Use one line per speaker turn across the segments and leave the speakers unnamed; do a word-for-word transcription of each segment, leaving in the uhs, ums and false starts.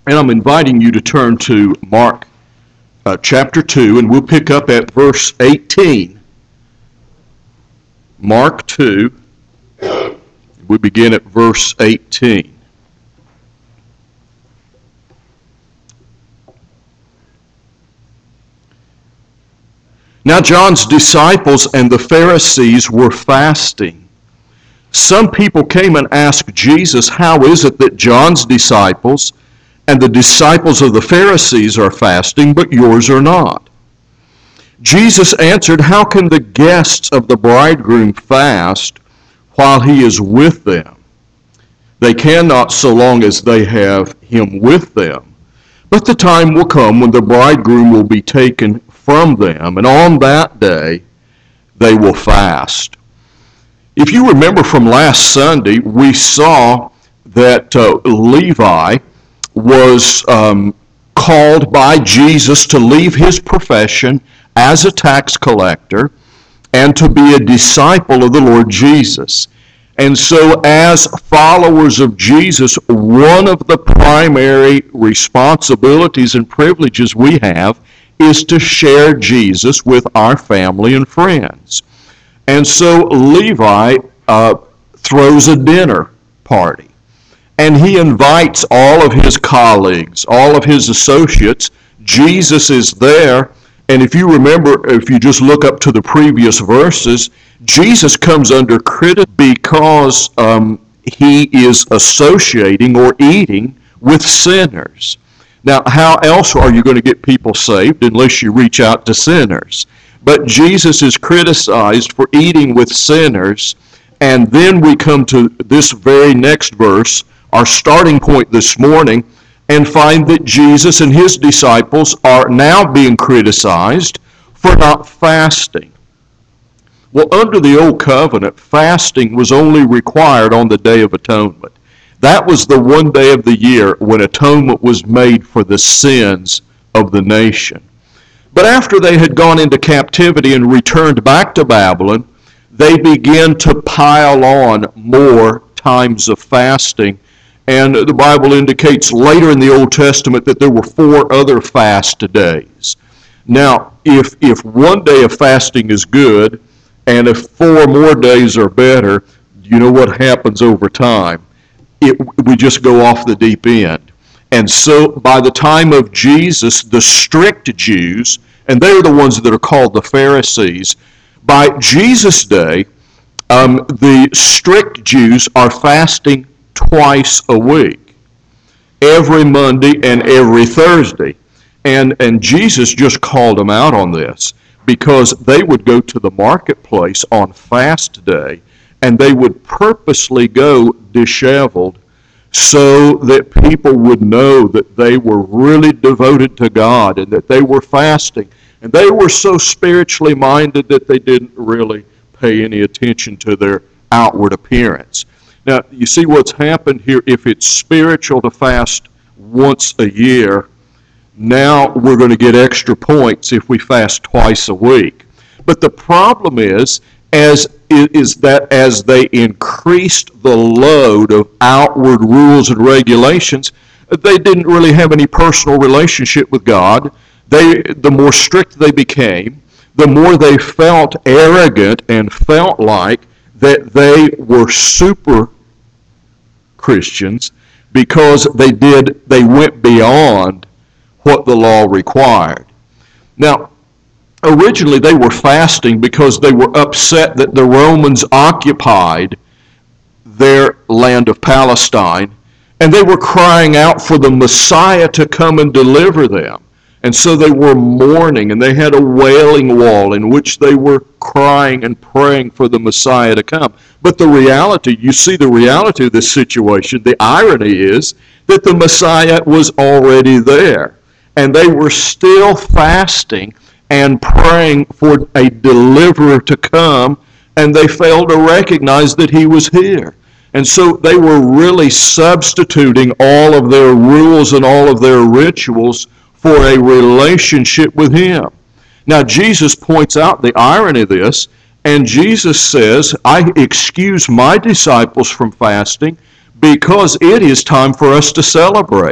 And I'm inviting you to turn to Mark uh, chapter two, and we'll pick up at verse eighteen. Mark two, we begin at verse eighteen. Now John's disciples and the Pharisees were fasting. Some people came and asked Jesus, "How is it that John's disciples and the disciples of the Pharisees are fasting, but yours are not?" Jesus answered, "How can the guests of the bridegroom fast while he is with them? They cannot so long as they have him with them. But the time will come when the bridegroom will be taken from them, and on that day they will fast." If you remember from last Sunday, we saw that uh, Levi was um, called by Jesus to leave his profession as a tax collector and to be a disciple of the Lord Jesus. And so as followers of Jesus, one of the primary responsibilities and privileges we have is to share Jesus with our family and friends. And so Levi uh, throws a dinner party. And he invites all of his colleagues, all of his associates. Jesus is there. And if you remember, if you just look up to the previous verses, Jesus comes under criticism because um, he is associating or eating with sinners. Now, how else are you going to get people saved unless you reach out to sinners? But Jesus is criticized for eating with sinners. And then we come to this very next verse, our starting point this morning, and find that Jesus and his disciples are now being criticized for not fasting. Well, under the Old Covenant, fasting was only required on the Day of Atonement. That was the one day of the year when atonement was made for the sins of the nation. But after they had gone into captivity and returned back to Babylon, they began to pile on more times of fasting. And the Bible indicates later in the Old Testament that there were four other fast days. Now, if if one day of fasting is good, and if four more days are better, you know what happens over time? It, we just go off the deep end. And so by the time of Jesus, the strict Jews, and they're the ones that are called the Pharisees, by Jesus' day, um, the strict Jews are fasting twice a week, every Monday and every Thursday. And, and Jesus just called them out on this because they would go to the marketplace on fast day and they would purposely go disheveled so that people would know that they were really devoted to God and that they were fasting. And they were so spiritually minded that they didn't really pay any attention to their outward appearance. Now, you see what's happened here. If it's spiritual to fast once a year, now we're going to get extra points if we fast twice a week. But the problem is, as is that as they increased the load of outward rules and regulations, they didn't really have any personal relationship with God. They, the more strict they became, the more they felt arrogant and felt like that they were super Christians because they did they went beyond what the law required. Now, originally they were fasting because they were upset that the Romans occupied their land of Palestine, and they were crying out for the Messiah to come and deliver them. And so they were mourning, and they had a wailing wall in which they were crying and praying for the Messiah to come. But the reality, you see the reality of this situation, the irony is that the Messiah was already there. And they were still fasting and praying for a deliverer to come, and they failed to recognize that he was here. And so they were really substituting all of their rules and all of their rituals for a relationship with him. Now, Jesus points out the irony of this, and Jesus says, I excuse my disciples from fasting because it is time for us to celebrate.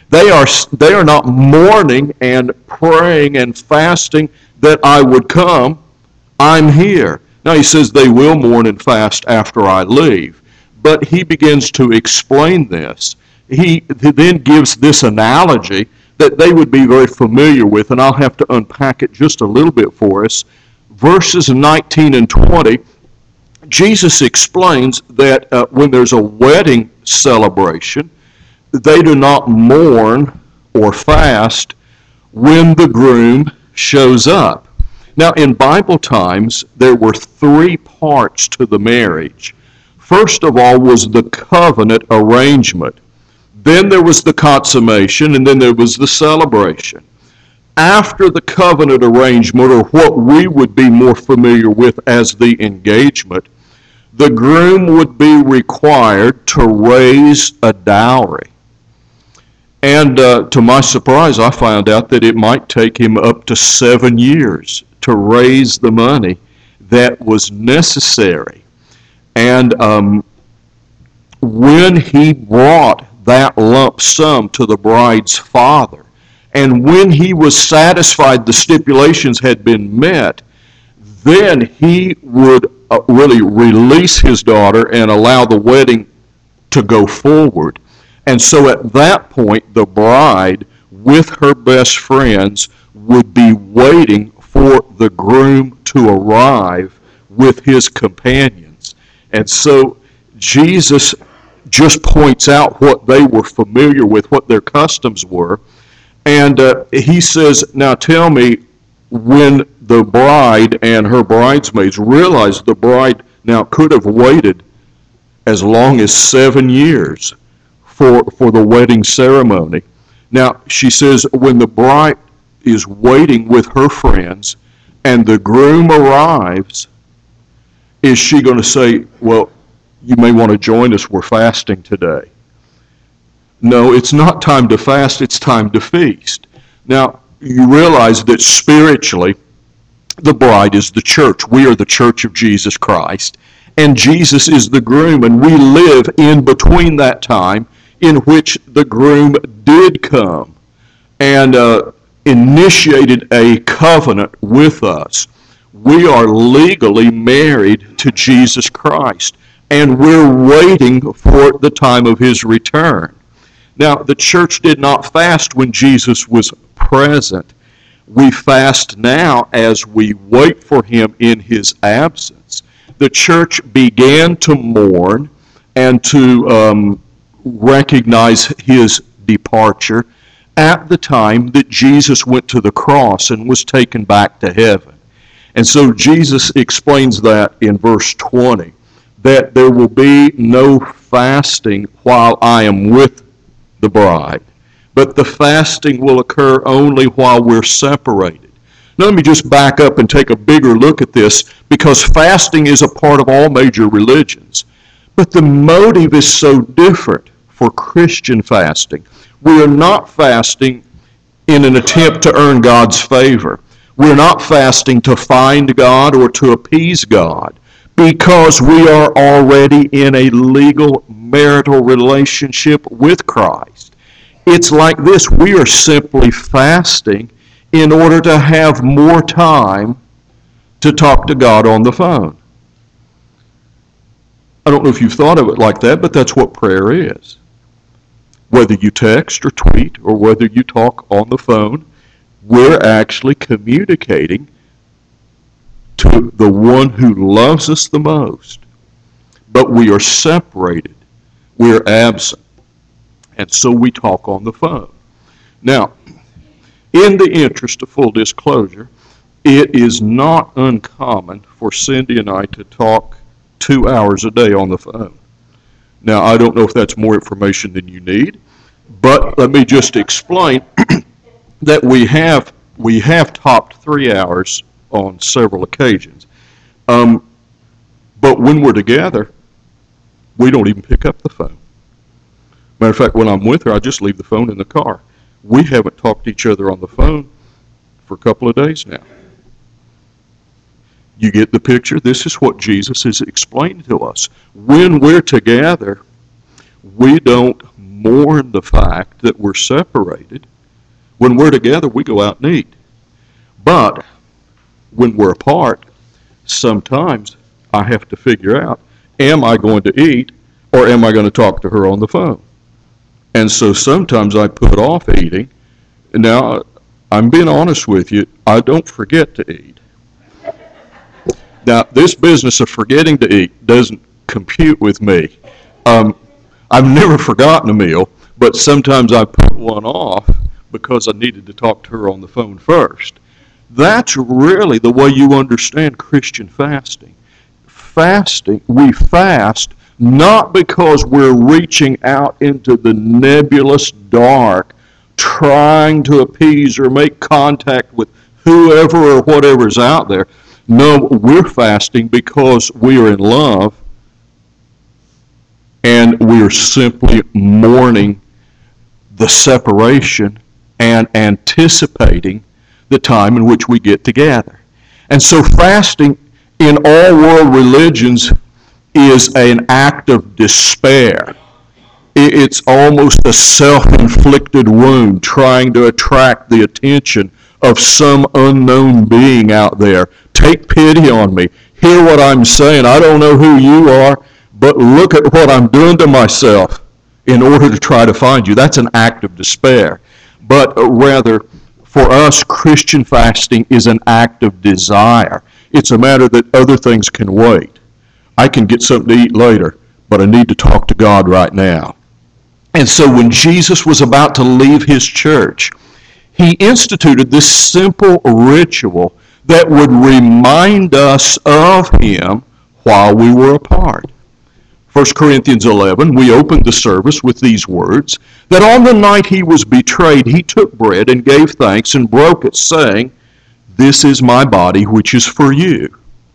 They are, they are not mourning and praying and fasting that I would come. I'm here. Now he says they will mourn and fast after I leave. But he begins to explain this. He then gives this analogy that they would be very familiar with, and I'll have to unpack it just a little bit for us. Verses nineteen and twenty, Jesus explains that uh, when there's a wedding celebration, they do not mourn or fast when the groom shows up. Now, in Bible times, there were three parts to the marriage. First of all was the covenant arrangement. Then there was the consummation, and then there was the celebration. After the covenant arrangement, or what we would be more familiar with as the engagement, the groom would be required to raise a dowry. And uh, to my surprise, I found out that it might take him up to seven years to raise the money that was necessary. And um, when he brought that lump sum to the bride's father, and when he was satisfied the stipulations had been met, then he would uh, really release his daughter and allow the wedding to go forward. And so at that point, the bride, with her best friends, would be waiting for the groom to arrive with his companions. And so Jesus just points out what they were familiar with, what their customs were. And uh, he says, now tell me, when the bride and her bridesmaids realized the bride now could have waited as long as seven years for, for the wedding ceremony. Now, she says, when the bride is waiting with her friends and the groom arrives, is she going to say, well, you may want to join us, we're fasting today? No, it's not time to fast, it's time to feast. Now, you realize that spiritually, the bride is the church. We are the church of Jesus Christ, and Jesus is the groom, and we live in between that time in which the groom did come and uh, initiated a covenant with us. We are legally married to Jesus Christ, and we're waiting for the time of his return. Now, the church did not fast when Jesus was present. We fast now as we wait for him in his absence. The church began to mourn and to um, recognize his departure at the time that Jesus went to the cross and was taken back to heaven. And so Jesus explains that in verse twenty, that there will be no fasting while I am with the bride, but the fasting will occur only while we're separated. Now let me just back up and take a bigger look at this, because fasting is a part of all major religions. But the motive is so different for Christian fasting. We are not fasting in an attempt to earn God's favor. We're not fasting to find God or to appease God, because we are already in a legal marital relationship with Christ. It's like this. We are simply fasting in order to have more time to talk to God on the phone. I don't know if you've thought of it like that, but that's what prayer is. Whether you text or tweet or whether you talk on the phone, we're actually communicating to the one who loves us the most. But we are separated. We're absent. And so we talk on the phone. Now, in the interest of full disclosure, it is not uncommon for Cindy and I to talk two hours a day on the phone. Now, I don't know if that's more information than you need, but let me just explain that we have we have topped three hours on several occasions. Um, but when we're together, we don't even pick up the phone. Matter of fact, when I'm with her, I just leave the phone in the car. We haven't talked to each other on the phone for a couple of days now. You get the picture? This is what Jesus is explaining to us. When we're together, we don't mourn the fact that we're separated. When we're together, we go out and eat. But when we're apart, sometimes I have to figure out, am I going to eat or am I going to talk to her on the phone? And so sometimes I put off eating. Now, I'm being honest with you, I don't forget to eat. Now, this business of forgetting to eat doesn't compute with me. Um, I've never forgotten a meal, but sometimes I put one off because I needed to talk to her on the phone first. That's really the way you understand Christian fasting. Fasting, we fast not because we're reaching out into the nebulous dark, trying to appease or make contact with whoever or whatever's out there. No, we're fasting because we are in love, and we are simply mourning the separation and anticipating the time in which we get together. And so fasting in all world religions is an act of despair. It's almost a self-inflicted wound trying to attract the attention of some unknown being out there. Take pity on me. Hear what I'm saying. I don't know who you are, but look at what I'm doing to myself in order to try to find you. That's an act of despair. But rather, for us, Christian fasting is an act of desire. It's a matter that other things can wait. I can get something to eat later, but I need to talk to God right now. And so when Jesus was about to leave his church, he instituted this simple ritual that would remind us of him while we were apart. First Corinthians eleven, we opened the service with these words, that on the night he was betrayed, he took bread and gave thanks and broke it, saying, "This is my body, which is for you.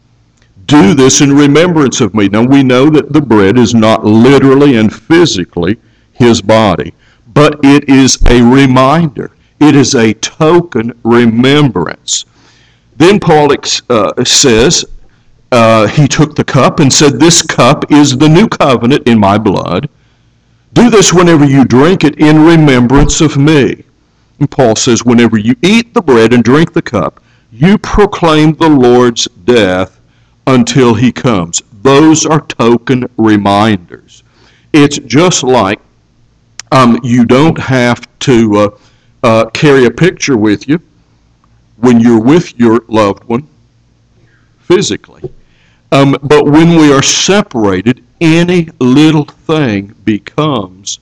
Do this in remembrance of me." Now we know that the bread is not literally and physically his body, but it is a reminder. It is a token remembrance. Then Paul uh, says, uh, he took the cup and said, "This cup is the new covenant in my blood. Do this whenever you drink it in remembrance of me." And Paul says, whenever you eat the bread and drink the cup, you proclaim the Lord's death until he comes. Those are token reminders. It's just like um, you don't have to uh, uh, carry a picture with you when you're with your loved one physically. Um, but when we are separated, any little thing becomes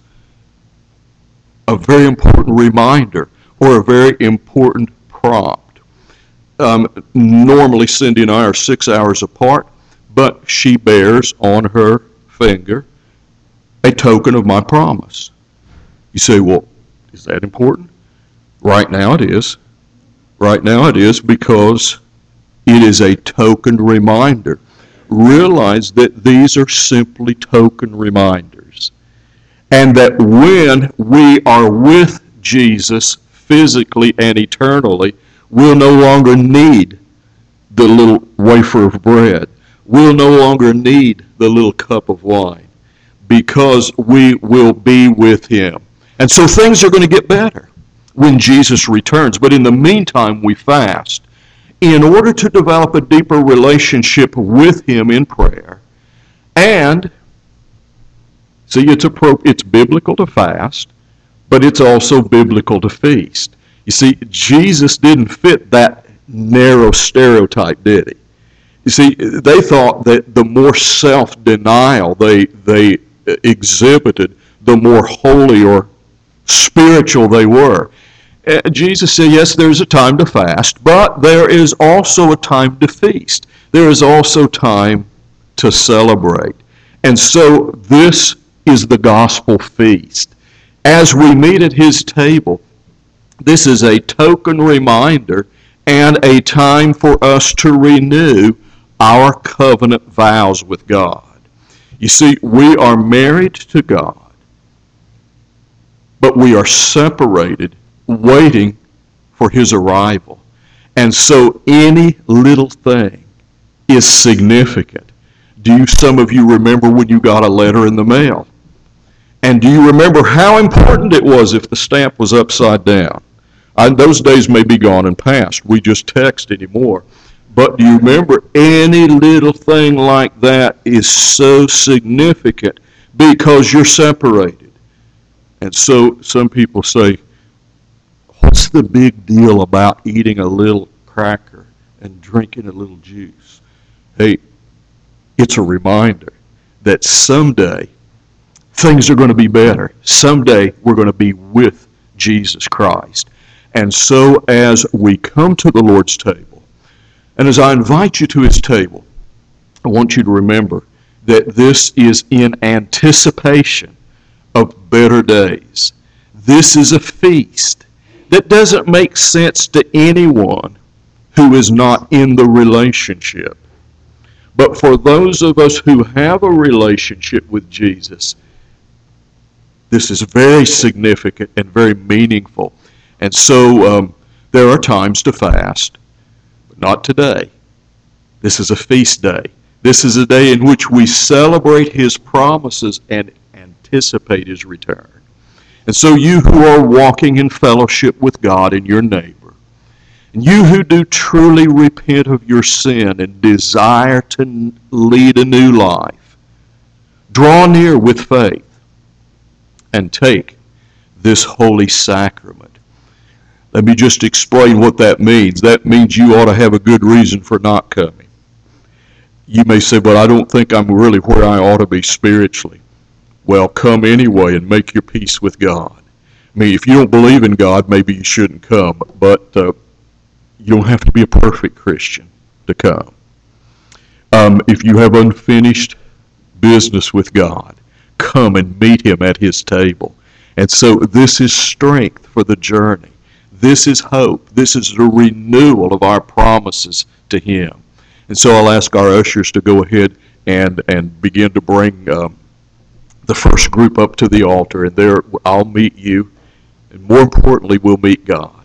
a very important reminder or a very important prompt. Um, normally, Cindy and I are six hours apart, but she bears on her finger a token of my promise. You say, well, is that important? Right now it is. Right now it is because it is a token reminder. Realize that these are simply token reminders. And that when we are with Jesus physically and eternally, we'll no longer need the little wafer of bread. We'll no longer need the little cup of wine because we will be with him. And so things are going to get better when Jesus returns. But in the meantime, we fast in order to develop a deeper relationship with him in prayer. And, see, it's, appro- it's biblical to fast, but it's also biblical to feast. You see, Jesus didn't fit that narrow stereotype, did he? You see, they thought that the more self-denial they, they exhibited, the more holy or spiritual they were. Uh, Jesus said, yes, there's a time to fast, but there is also a time to feast. There is also time to celebrate. And so this is the gospel feast. As we meet at his table, this is a token reminder and a time for us to renew our covenant vows with God. You see, we are married to God, but we are separated, waiting for his arrival. And so any little thing is significant. Do you, some of you remember when you got a letter in the mail? And do you remember how important it was if the stamp was upside down? I, those days may be gone and past. We just text anymore. But do you remember any little thing like that is so significant because you're separated? And so some people say, what's the big deal about eating a little cracker and drinking a little juice? Hey, it's a reminder that someday things are going to be better. Someday we're going to be with Jesus Christ. And so as we come to the Lord's table, and as I invite you to his table, I want you to remember that this is in anticipation of better days. This is a feast that doesn't make sense to anyone who is not in the relationship. But for those of us who have a relationship with Jesus, this is very significant and very meaningful. And so um, there are times to fast, but not today. This is a feast day. This is a day in which we celebrate his promises and anticipate his return. And so you who are walking in fellowship with God and your neighbor, and you who do truly repent of your sin and desire to lead a new life, draw near with faith and take this holy sacrament. Let me just explain what that means. That means you ought to have a good reason for not coming. You may say, but I don't think I'm really where I ought to be spiritually. Well, come anyway and make your peace with God. I mean, if you don't believe in God, maybe you shouldn't come, but uh, you don't have to be a perfect Christian to come. Um, if you have unfinished business with God, come and meet him at his table. And so this is strength for the journey. This is hope. This is the renewal of our promises to him. And so I'll ask our ushers to go ahead and, and begin to bring um, the first group up to the altar. And there I'll meet you. And more importantly, we'll meet God.